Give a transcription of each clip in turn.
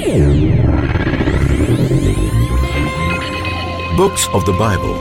Books of the Bible.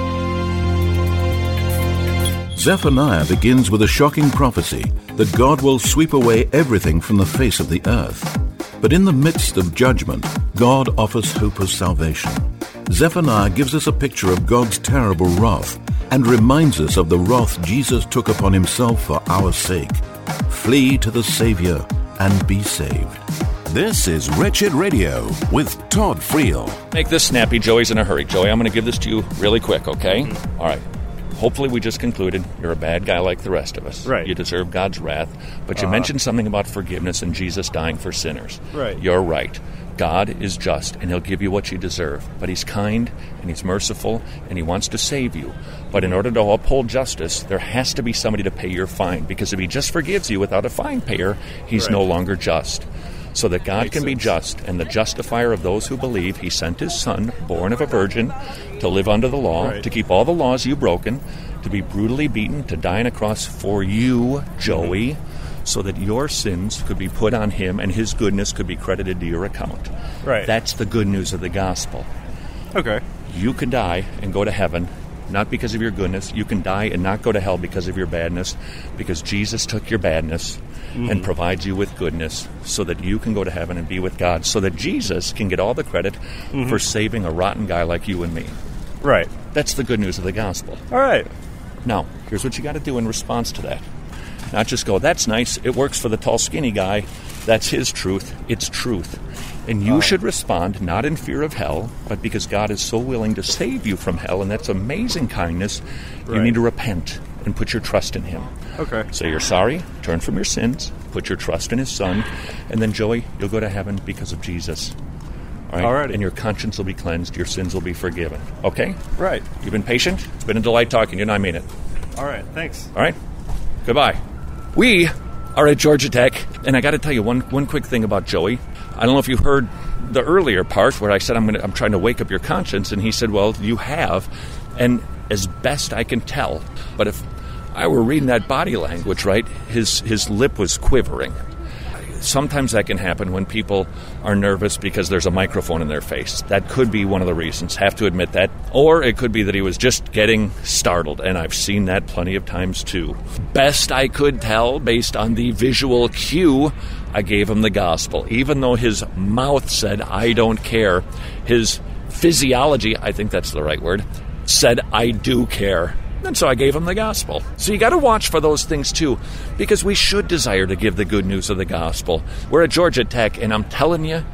Zephaniah begins with a shocking prophecy that God will sweep away everything from the face of the earth. But in the midst of judgment, God offers hope of salvation. Zephaniah gives us a picture of God's terrible wrath and reminds us of the wrath Jesus took upon himself for our sake. Flee to the Savior and be saved. This is Wretched Radio with Todd Friel. Make this snappy. Joey's in a hurry. Joey, I'm going to give this to you really quick, okay? All right. Hopefully we just concluded you're a bad guy like the rest of us. Right. You deserve God's wrath. But you mentioned something about forgiveness and Jesus dying for sinners. Right. You're right. God is just, and he'll give you what you deserve. But he's kind, and he's merciful, and he wants to save you. But in order to uphold justice, there has to be somebody to pay your fine. Because if he just forgives you without a fine payer, he's no longer just. So that God can be just, and the justifier of those who believe, he sent his son, born of a virgin, to live under the law, to keep all the laws you've broken, to be brutally beaten, to die on a cross for you, Joey, so that your sins could be put on him and his goodness could be credited to your account. Right. That's the good news of the gospel. Okay. You can die and go to heaven, not because of your goodness. You can die and not go to hell because of your badness, because Jesus took your badness and provides you with goodness so that you can go to heaven and be with God, so that Jesus can get all the credit for saving a rotten guy like you and me. Right. That's the good news of the gospel. All right. Now, here's what you got to do in response to that. Not just go, that's nice, it works for the tall, skinny guy, that's his truth, it's truth. And you should respond not in fear of hell, but because God is so willing to save you from hell, and that's amazing kindness, you need to repent and put your trust in him. Okay. Say you're sorry, turn from your sins, put your trust in his son, and then, Joey, you'll go to heaven because of Jesus. All right? Alrighty. And your conscience will be cleansed, your sins will be forgiven. Okay? Right. You've been patient? It's been a delight talking to you, and I mean it. All right. Thanks. All right? Goodbye. We are at Georgia Tech, and I got to tell you one quick thing about Joey. I don't know if you heard the earlier part where I said I'm trying to wake up your conscience, and he said, well, you have, and as best I can tell. But if I were reading that body language, right, his lip was quivering. Sometimes that can happen when people are nervous because there's a microphone in their face. That could be one of the reasons, have to admit that. Or it could be that he was just getting startled, and I've seen that plenty of times too. Best I could tell, based on the visual cue, I gave him the gospel. Even though his mouth said, I don't care, his physiology, I think that's the right word, said, I do care. And so I gave him the gospel. So you got to watch for those things too, because we should desire to give the good news of the gospel. We're at Georgia Tech, and I'm telling you,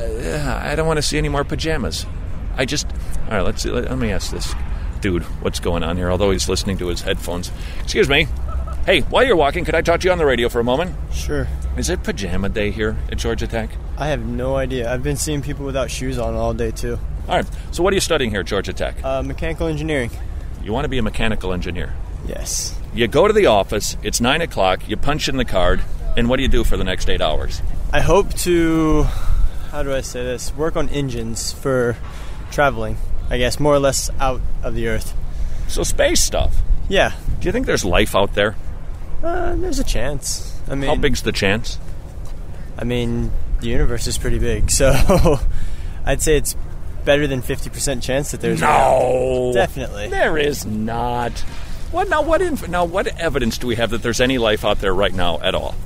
I don't want to see any more pajamas. All right, let me ask this dude what's going on here, although he's listening to his headphones. Excuse me. Hey, while you're walking, could I talk to you on the radio for a moment? Sure. Is it pajama day here at Georgia Tech? I have no idea. I've been seeing people without shoes on all day too. All right, so what are you studying here at Georgia Tech? Mechanical engineering. You want to be a mechanical engineer? Yes. You go to the office, it's 9 o'clock, you punch in the card, and what do you do for the next 8 hours? I hope to, how do I say this, work on engines for traveling, I guess, more or less out of the Earth. So space stuff. Yeah. Do you think there's life out there? There's a chance. I mean, how big's the chance? I mean, the universe is pretty big, so I'd say it's better than 50% chance that there's no, definitely there is not. What evidence do we have that there's any life out there right now at all?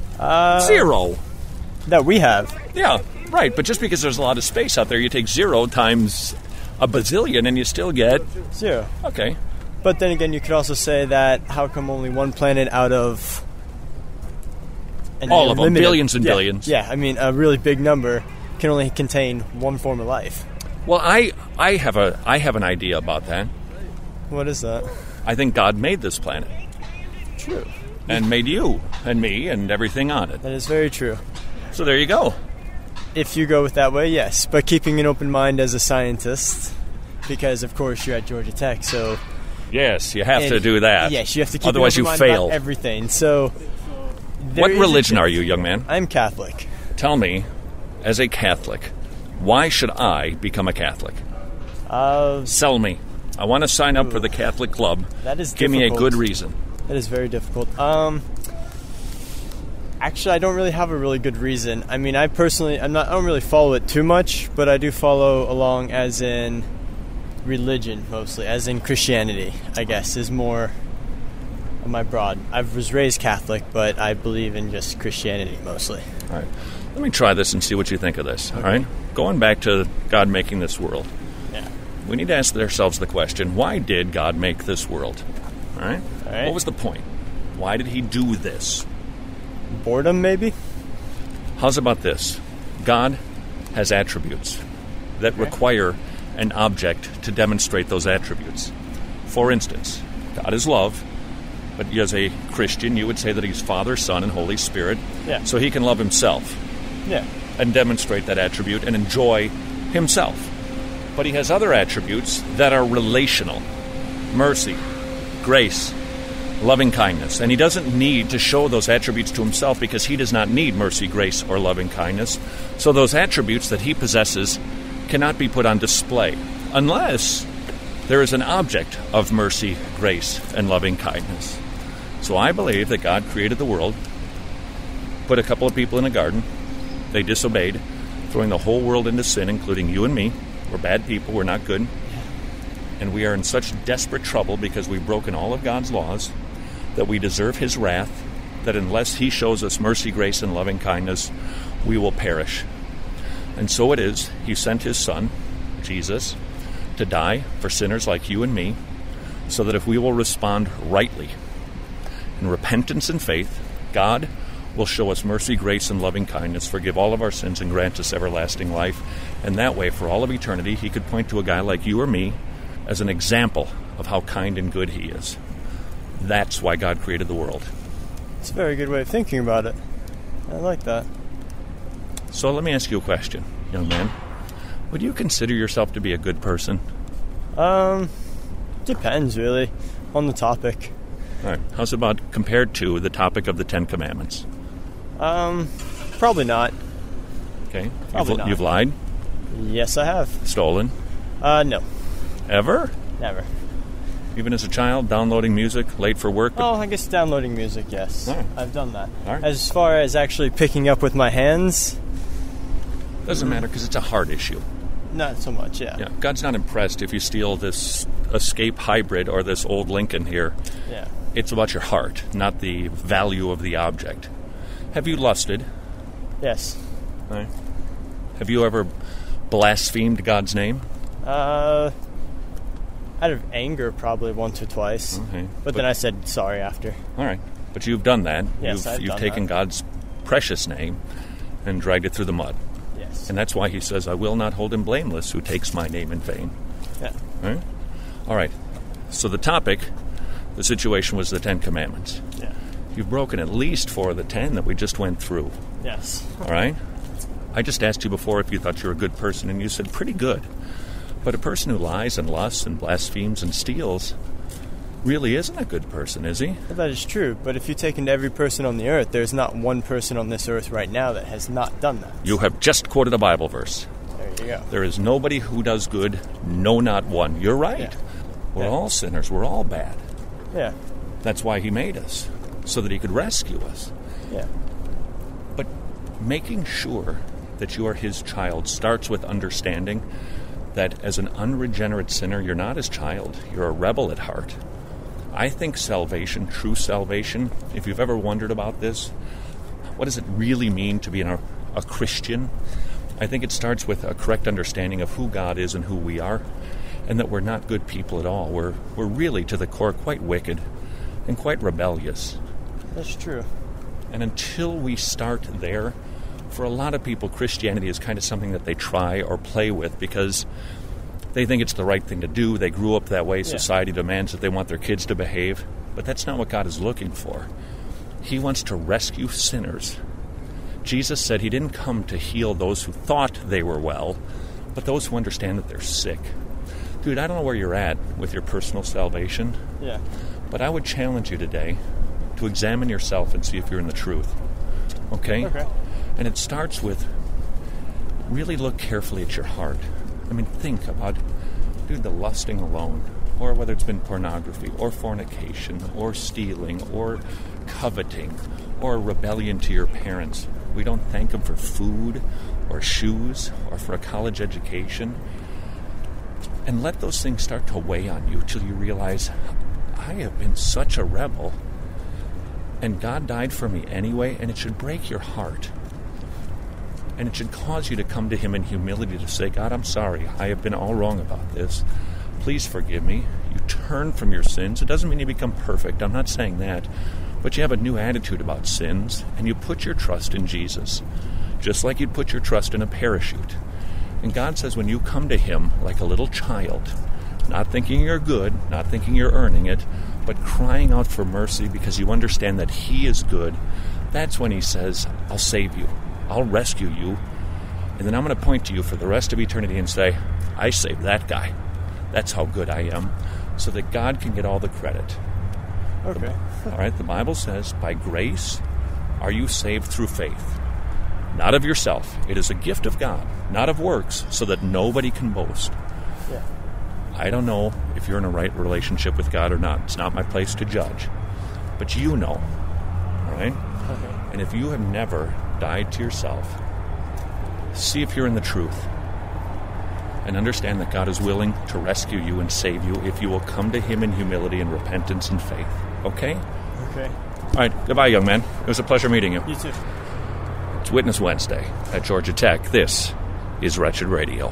Zero. That we have. Yeah, right. But just because there's a lot of space out there, you take 0 times a bazillion, and you still get 0. Okay. But then again, you could also say that how come only one planet out of all of them, billions and billions? Yeah, I mean, a really big number can only contain one form of life. Well, I have an idea about that. What is that? I think God made this planet. True. And made you and me and everything on it. That is very true. So there you go. If you go with that way, yes. But keeping an open mind as a scientist, because of course you're at Georgia Tech, so yes, you have to do that. Yes, you have to keep otherwise an open you mind fail about everything. So what religion are you, young man? I'm Catholic. Tell me, as a Catholic, why should I become a Catholic? Sell me. I want to sign up for the Catholic Club. That is Give difficult. me a good reason. That is very difficult. I Actually, I don't really have a really good reason. I mean, I don't really follow it too much, but I do follow along as in religion mostly, as in Christianity, I guess, is more of my broad. I was raised Catholic, but I believe in just Christianity mostly. All right. Let me try this and see what you think of this, all right? Going back to God making this world. Yeah. We need to ask ourselves the question, why did God make this world? All right? All right. What was the point? Why did he do this? Boredom, maybe? How's about this? God has attributes that require an object to demonstrate those attributes. For instance, God is love, but as a Christian, you would say that he's Father, Son, and Holy Spirit. Yeah. So he can love himself. Yeah. And demonstrate that attribute and enjoy himself. But he has other attributes that are relational. Mercy, grace, loving kindness. And he doesn't need to show those attributes to himself because he does not need mercy, grace, or loving kindness. So those attributes that he possesses cannot be put on display unless there is an object of mercy, grace, and loving kindness. So I believe that God created the world, put a couple of people in a garden. They disobeyed, throwing the whole world into sin, including you and me. We're bad people. We're not good. And we are in such desperate trouble because we've broken all of God's laws that we deserve his wrath, that unless he shows us mercy, grace, and loving kindness, we will perish. And so it is, he sent his Son, Jesus, to die for sinners like you and me, so that if we will respond rightly in repentance and faith, God will show us mercy, grace, and loving kindness, forgive all of our sins, and grant us everlasting life. And that way, for all of eternity, he could point to a guy like you or me as an example of how kind and good he is. That's why God created the world. It's a very good way of thinking about it. I like that. So let me ask you a question, young man. Would you consider yourself to be a good person? Depends, really, on the topic. All right. How's about compared to the topic of the Ten Commandments? Probably not. Okay. Probably not. You've lied? Yes, I have. Stolen? No. Ever? Never. Even as a child, downloading music, late for work? Oh, I guess downloading music, yes. All right. I've done that. All right. As far as actually picking up with my hands, Doesn't matter because it's a heart issue. not so much, yeah. Yeah. God's not impressed if you steal this Escape hybrid or this old Lincoln here. Yeah. It's about your heart, not the value of the object. Have you lusted? Yes. All right. Have you ever blasphemed God's name? Out of anger, probably once or twice. Okay. But then I said sorry after. All right. But you've done that. Yes, You've done taken that. God's precious name and dragged it through the mud. Yes. And that's why he says, I will not hold him blameless who takes my name in vain. Yeah. All right? All right. So the topic, the situation was the Ten Commandments. Yeah. You've broken at least 4 of the 10 that we just went through. Yes. All right? I just asked you before if you thought you were a good person, and you said pretty good. But a person who lies and lusts and blasphemes and steals really isn't a good person, is he? Well, that is true, but if you take into every person on the earth, there's not one person on this earth right now that has not done that. You have just quoted a Bible verse. There you go. There is nobody who does good, no, not one. You're right. Yeah. We're Yeah. all sinners. We're all bad. Yeah. That's why he made us, so that he could rescue us. Yeah. But making sure that you are his child starts with understanding that as an unregenerate sinner, you're not his child. You're a rebel at heart. I think salvation, true salvation, if you've ever wondered about this, what does it really mean to be a Christian? I think it starts with a correct understanding of who God is and who we are, and that we're not good people at all. We're really, to the core, quite wicked and quite rebellious. That's true. And until we start there, for a lot of people, Christianity is kind of something that they try or play with because they think it's the right thing to do. They grew up that way. Society demands that they want their kids to behave. But that's not what God is looking for. He wants to rescue sinners. Jesus said he didn't come to heal those who thought they were well, but those who understand that they're sick. Dude, I don't know where you're at with your personal salvation, Yeah. but I would challenge you today to examine yourself and see if you're in the truth. Okay? Okay. And it starts with really look carefully at your heart. I mean, think about, dude, the lusting alone, or whether it's been pornography, or fornication, or stealing, or coveting, or a rebellion to your parents. We don't thank them for food or shoes or for a college education. And let those things start to weigh on you till you realize, I have been such a rebel, and God died for me anyway, and it should break your heart. And it should cause you to come to Him in humility to say, God, I'm sorry. I have been all wrong about this. Please forgive me. You turn from your sins. It doesn't mean you become perfect. I'm not saying that. But you have a new attitude about sins, and you put your trust in Jesus, just like you'd put your trust in a parachute. And God says when you come to Him like a little child, not thinking you're good, not thinking you're earning it, but crying out for mercy because you understand that He is good, that's when He says, I'll save you. I'll rescue you. And then I'm going to point to you for the rest of eternity and say, I saved that guy. That's how good I am. So that God can get all the credit. Okay. All right, the Bible says, by grace are you saved through faith. Not of yourself. It is a gift of God, not of works, so that nobody can boast. Yeah. I don't know if you're in a right relationship with God or not. It's not my place to judge. But you know. All right? Okay. And if you have never died to yourself, see if you're in the truth. And understand that God is willing to rescue you and save you if you will come to Him in humility and repentance and faith. Okay? Okay. All right. Goodbye, young man. It was a pleasure meeting you. You too. It's Witness Wednesday at Georgia Tech. This is Wretched Radio.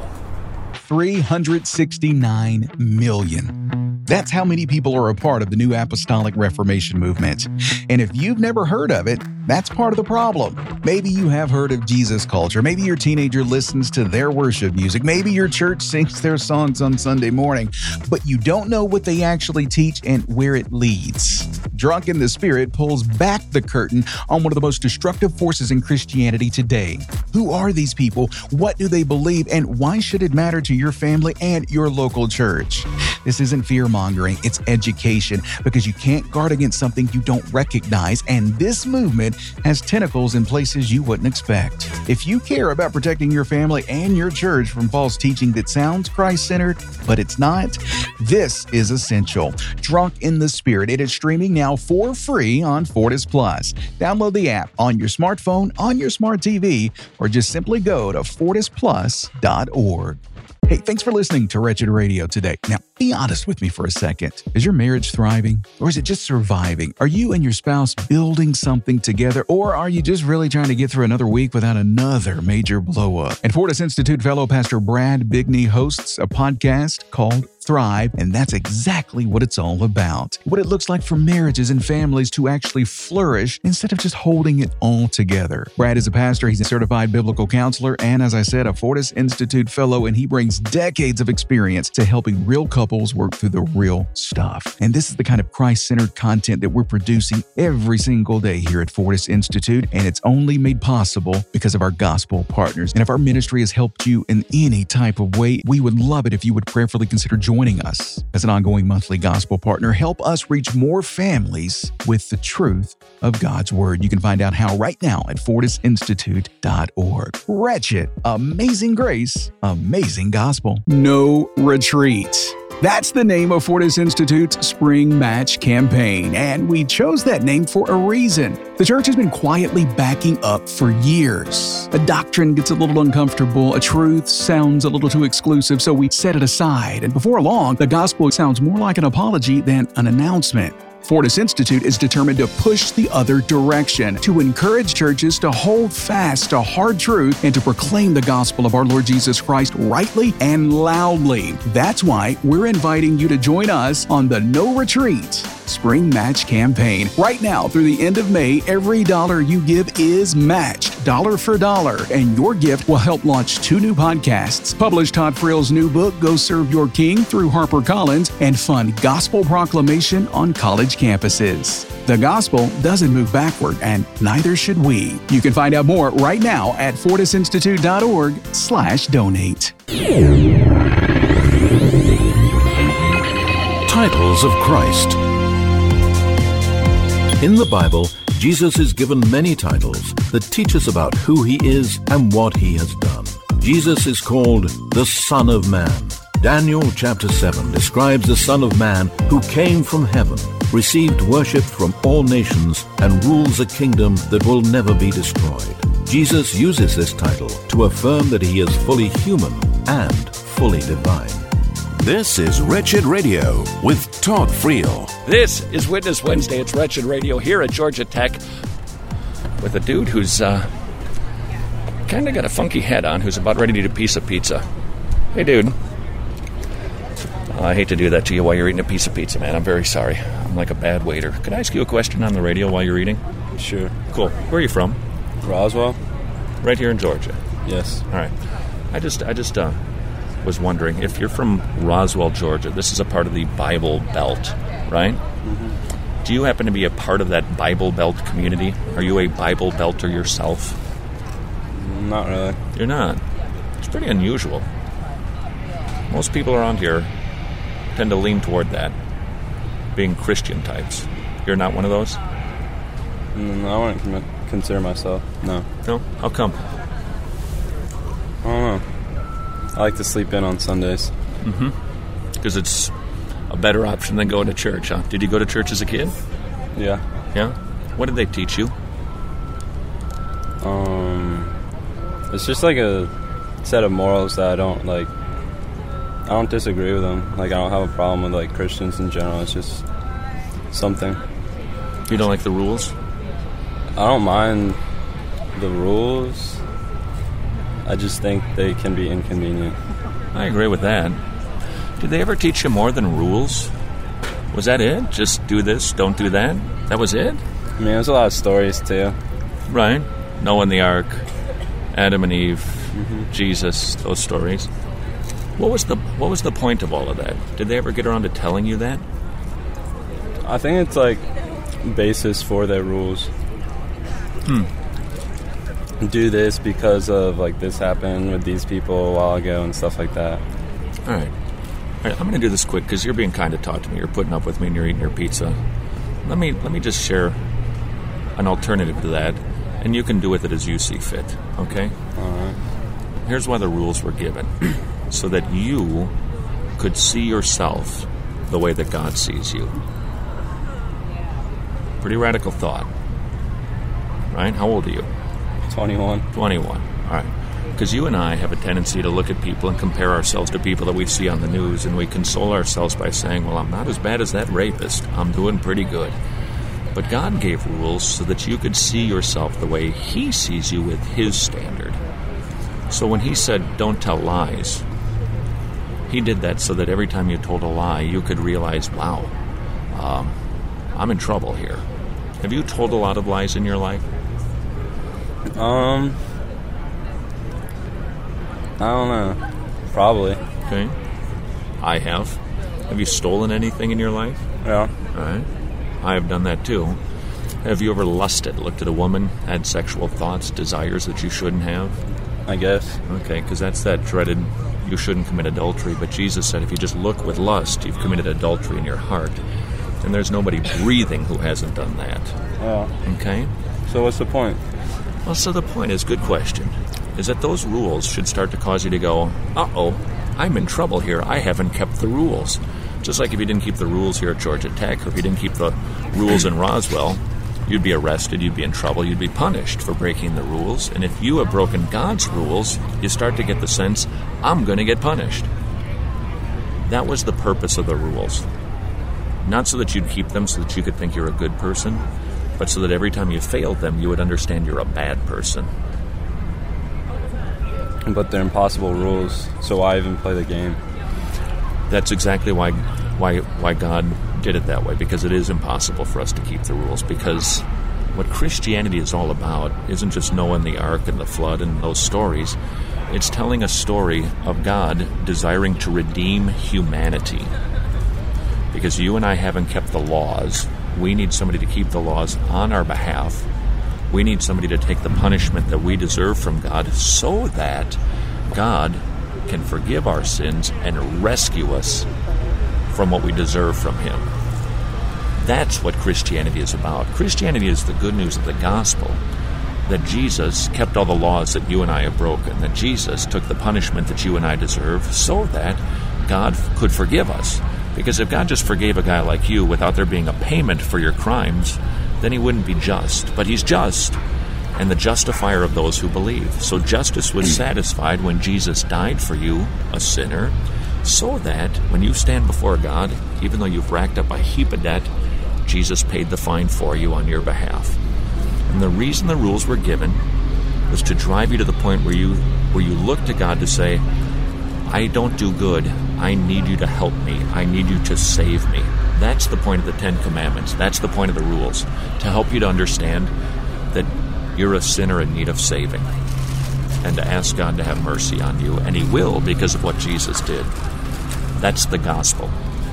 369 million. That's how many people are a part of the New Apostolic Reformation movement. And if you've never heard of it, that's part of the problem. Maybe you have heard of Jesus culture. Maybe your teenager listens to their worship music. Maybe your church sings their songs on Sunday morning, but you don't know what they actually teach and where it leads. Drunk in the Spirit pulls back the curtain on one of the most destructive forces in Christianity today. Who are these people? What do they believe? And why should it matter to your family and your local church? This isn't fear-mongering, it's education, because you can't guard against something you don't recognize, and this movement has tentacles in places you wouldn't expect. If you care about protecting your family and your church from false teaching that sounds Christ-centered, but it's not, this is essential. Drunk in the Spirit. It is streaming now for free on Fortis Plus. Download the app on your smartphone, on your smart TV, or just simply go to fortisplus.org. Hey, thanks for listening to Wretched Radio today. Now, be honest with me for a second. Is your marriage thriving, or is it just surviving? Are you and your spouse building something together, or are you just really trying to get through another week without another major blow-up? And Fortis Institute fellow Pastor Brad Bigney hosts a podcast called Thrive, and that's exactly what it's all about. What it looks like for marriages and families to actually flourish instead of just holding it all together. Brad is a pastor, he's a certified biblical counselor, and as I said, a Fortis Institute fellow, and he brings decades of experience to helping real couples work through the real stuff. And this is the kind of Christ-centered content that we're producing every single day here at Fortis Institute, and it's only made possible because of our gospel partners. And if our ministry has helped you in any type of way, we would love it if you would prayerfully consider joining us as an ongoing monthly gospel partner. Help us reach more families with the truth of God's Word. You can find out how right now at fortisinstitute.org. Wretched, amazing grace, amazing gospel. No retreat. That's the name of Fortis Institute's Spring Match campaign, and we chose that name for a reason. The church has been quietly backing up for years. A doctrine gets a little uncomfortable, a truth sounds a little too exclusive, so we set it aside. And before long, the gospel sounds more like an apology than an announcement. Fortis Institute is determined to push the other direction, to encourage churches to hold fast to hard truth and to proclaim the gospel of our Lord Jesus Christ rightly and loudly. That's why we're inviting you to join us on the No Retreat Spring Match campaign. Right now, through the end of May, every dollar you give is matched, dollar for dollar, and your gift will help launch 2 new podcasts, publish Todd Frill's new book, Go Serve Your King, through HarperCollins, and fund gospel proclamation on college campuses. The gospel doesn't move backward, and neither should we. You can find out more right now at fortisinstitute.org/donate. Titles of Christ. In the Bible, Jesus is given many titles that teach us about who he is and what he has done. Jesus is called the Son of Man. Daniel chapter 7 describes the Son of Man who came from heaven. received worship from all nations, and rules a kingdom that will never be destroyed. Jesus uses this title to affirm that he is fully human and fully divine. This is Wretched Radio with Todd Friel. This is Witness Wednesday. It's Wretched Radio here at Georgia Tech with a dude who's kind of got a funky hat on, who's about ready to eat a piece of pizza. Hey, dude. I hate to do that to you while you're eating a piece of pizza, man. I'm very sorry. I'm like a bad waiter. Could I ask you a question on the radio while you're eating? Sure. Cool. Where are you from? Roswell? Right here in Georgia. Yes. All right. I just was wondering, if you're from Roswell, Georgia, this is a part of the Bible Belt, right? Mm-hmm. Do you happen to be a part of that Bible Belt community? Are you a Bible Belter yourself? Not really. You're not? It's pretty unusual. Most people around here tend to lean toward that, being Christian types. You're not one of those? No, I wouldn't consider myself. No. No? How come? I don't know. I like to sleep in on Sundays. Mm-hmm. Because it's a better option than going to church, huh? Did you go to church as a kid? Yeah. Yeah? What did they teach you? It's just like a set of morals that I don't disagree with them. Like, I don't have a problem with, like, Christians in general. It's just something. You don't like the rules? I don't mind the rules. I just think they can be inconvenient. I agree with that. Did they ever teach you more than rules? Was that it? Just do this, don't do that? That was it? I mean, there's a lot of stories, too. Right. Noah and the Ark, Adam and Eve, Jesus, those stories. What was the point of all of that? Did they ever get around to telling you that? I think it's, like, basis for their rules. Do this because of, like, this happened with these people a while ago and stuff like that. All right, I'm going to do this quick because you're being kind to talk to me. You're putting up with me and you're eating your pizza. Let me just share an alternative to that, and you can do with it as you see fit, okay? All right. Here's why the rules were given. So that you could see yourself the way that God sees you. Pretty radical thought. Right? How old are you? 21. 21. All right. Because you and I have a tendency to look at people and compare ourselves to people that we see on the news, and we console ourselves by saying, well, I'm not as bad as that rapist. I'm doing pretty good. But God gave rules so that you could see yourself the way He sees you with His standard. So when He said, don't tell lies, He did that so that every time you told a lie, you could realize, wow, I'm in trouble here. Have you told a lot of lies in your life? I don't know. Probably. Okay. I have. Have you stolen anything in your life? Yeah. All right. I have done that too. Have you ever lusted, looked at a woman, had sexual thoughts, desires that you shouldn't have? I guess. Okay, because that's that dreaded, you shouldn't commit adultery. But Jesus said if you just look with lust, you've committed adultery in your heart. And there's nobody breathing who hasn't done that. Yeah. Okay? So what's the point? Well, so the point is, good question, is that those rules should start to cause you to go, uh-oh, I'm in trouble here. I haven't kept the rules. Just like if you didn't keep the rules here at Georgia Tech, or if you didn't keep the rules in Roswell, you'd be arrested, you'd be in trouble, you'd be punished for breaking the rules. And if you have broken God's rules, you start to get the sense, I'm going to get punished. That was the purpose of the rules. Not so that you'd keep them so that you could think you're a good person, but so that every time you failed them, you would understand you're a bad person. But they're impossible rules, so why even play the game? That's exactly why God did it that way, because it is impossible for us to keep the rules. Because what Christianity is all about isn't just Noah and the Ark and the flood and those stories. It's telling a story of God desiring to redeem humanity. Because you and I haven't kept the laws. We need somebody to keep the laws on our behalf. We need somebody to take the punishment that we deserve from God so that God can forgive our sins and rescue us from what we deserve from Him. That's what Christianity is about. Christianity is the good news of the gospel, that Jesus kept all the laws that you and I have broken, that Jesus took the punishment that you and I deserve so that God could forgive us, Because if God just forgave a guy like you without there being a payment for your crimes, then he wouldn't be just. But he's just, and the justifier of those who believe. So justice was satisfied when Jesus died for you, a sinner, so that when you stand before God, even though you've racked up a heap of debt, Jesus paid the fine for you on your behalf. And the reason the rules were given was to drive you to the point where you look to God to say, I don't do good. I need you to help me. I need you to save me. That's the point of the Ten Commandments. That's the point of the rules, to help you to understand that you're a sinner in need of saving, and to ask God to have mercy on you, and he will because of what Jesus did. That's the gospel.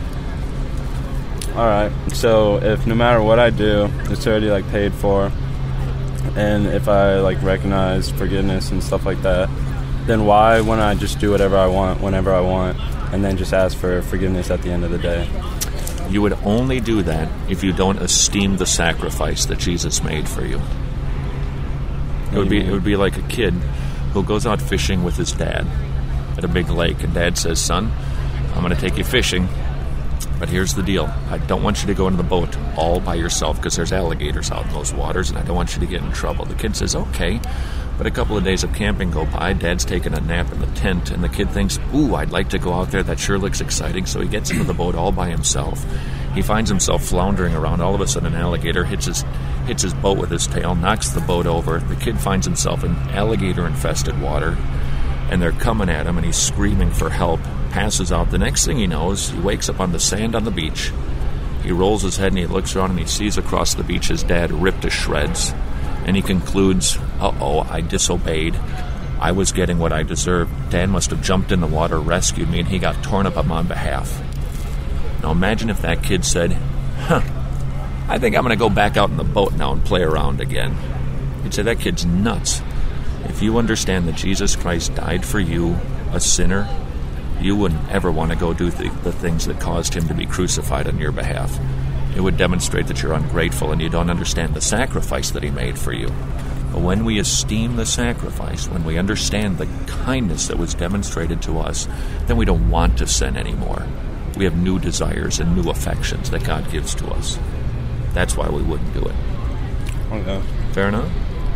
All right. So if no matter what I do, it's already like paid for, and if I like recognize forgiveness and stuff like that, then why wouldn't I just do whatever I want, whenever I want, and then just ask for forgiveness at the end of the day? You would only do that if you don't esteem the sacrifice that Jesus made for you. It would be like a kid who goes out fishing with his dad at a big lake, and Dad says, son, I'm going to take you fishing, but here's the deal. I don't want you to go into the boat all by yourself because there's alligators out in those waters, and I don't want you to get in trouble. The kid says, okay. But a couple of days of camping go by, Dad's taking a nap in the tent, and the kid thinks, ooh, I'd like to go out there. That sure looks exciting. So he gets into the boat all by himself. He finds himself floundering around. All of a sudden, an alligator hits his boat with his tail, knocks the boat over. The kid finds himself in alligator-infested water, and they're coming at him, and he's screaming for help, passes out. The next thing he knows, he wakes up on the sand on the beach. He rolls his head, and he looks around, and he sees across the beach his dad ripped to shreds. And he concludes, uh-oh, I disobeyed. I was getting what I deserved. Dad must have jumped in the water, rescued me, and he got torn up on my behalf. Now imagine if that kid said, I think I'm going to go back out in the boat now and play around again. You'd say, that kid's nuts. If you understand that Jesus Christ died for you, a sinner, you wouldn't ever want to go do the things that caused him to be crucified on your behalf. It would demonstrate that you're ungrateful and you don't understand the sacrifice that he made for you. But when we esteem the sacrifice, when we understand the kindness that was demonstrated to us, then we don't want to sin anymore. We have new desires and new affections that God gives to us. That's why we wouldn't do it. Okay. Fair enough?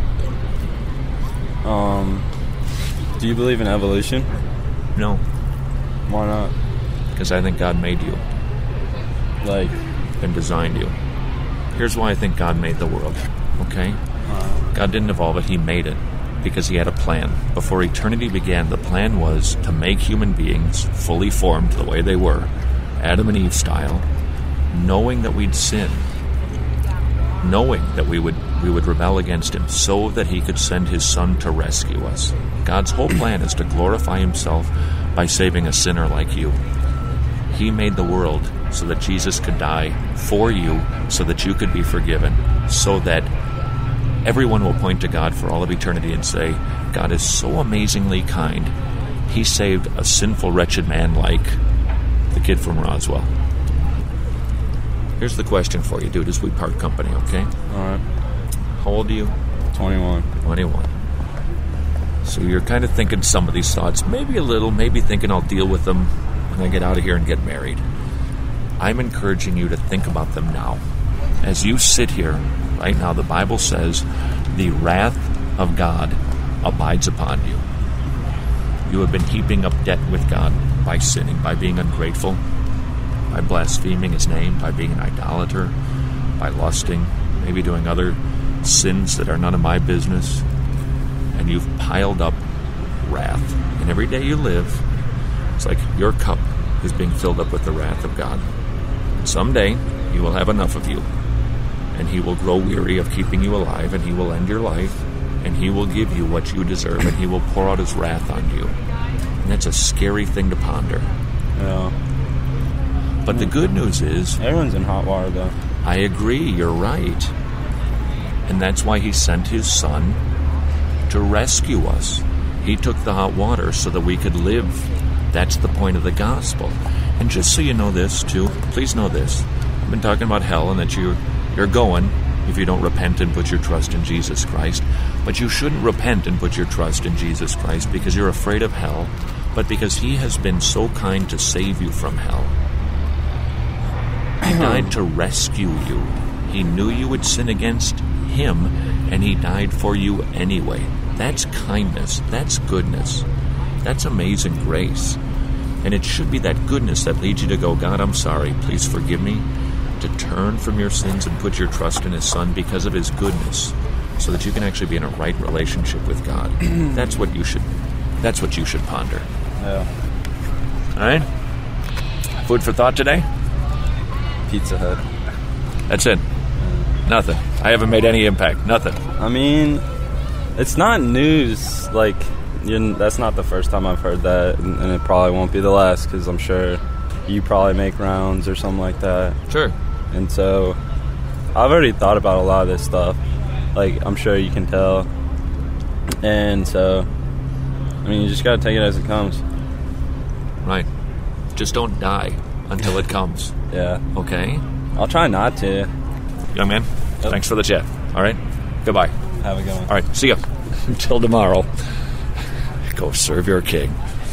Do you believe in evolution? No. Why not? Because I think God made you. Like... and designed you. Here's why I think God made the world, okay? God didn't evolve it, he made it because he had a plan. Before eternity began, the plan was to make human beings fully formed the way they were, Adam and Eve style, knowing that we'd sin, knowing that we would rebel against him so that he could send his son to rescue us. God's whole plan is to glorify himself by saving a sinner like you. He made the world so that Jesus could die for you, so that you could be forgiven, so that everyone will point to God for all of eternity and say, God is so amazingly kind. He saved a sinful, wretched man like the kid from Roswell. Here's the question for you, dude, as we part company, okay? All right. How old are you? 21. 21. So you're kind of thinking some of these thoughts, maybe a little, maybe thinking I'll deal with them when I get out of here and get married. I'm encouraging you to think about them now. As you sit here right now, the Bible says the wrath of God abides upon you. You have been heaping up debt with God by sinning, by being ungrateful, by blaspheming his name, by being an idolater, by lusting, maybe doing other sins that are none of my business. And you've piled up wrath. And every day you live, it's like your cup is being filled up with the wrath of God. Someday, he will have enough of you, and he will grow weary of keeping you alive, and he will end your life, and he will give you what you deserve, and he will pour out his wrath on you. And that's a scary thing to ponder. Yeah. But the good news is... everyone's in hot water, though. I agree, you're right. And that's why he sent his son to rescue us. He took the hot water so that we could live. That's the point of the gospel. And just so you know this, too, please know this. I've been talking about hell and that you're going if you don't repent and put your trust in Jesus Christ. But you shouldn't repent and put your trust in Jesus Christ because you're afraid of hell, but because he has been so kind to save you from hell. He died to rescue you. He knew you would sin against him, and he died for you anyway. That's kindness. That's goodness. That's amazing grace. And it should be that goodness that leads you to go, God, I'm sorry. Please forgive me. To turn from your sins and put your trust in his Son because of his goodness, so that you can actually be in a right relationship with God. That's what you should ponder. Yeah. All right? Food for thought today? Pizza Hut. That's it. Nothing. I haven't made any impact. Nothing. I mean, it's not news. Like, that's not the first time I've heard that, and it probably won't be the last, because I'm sure you probably make rounds or something like that. Sure. And so I've already thought about a lot of this stuff. Like, I'm sure you can tell. And so, I mean, you just got to take it as it comes. Right. Just don't die until it comes. Yeah. Okay? I'll try not to. Young man, thanks for the chat. All right? Goodbye. Have a good one. All right, see ya. Until tomorrow. Go serve your king.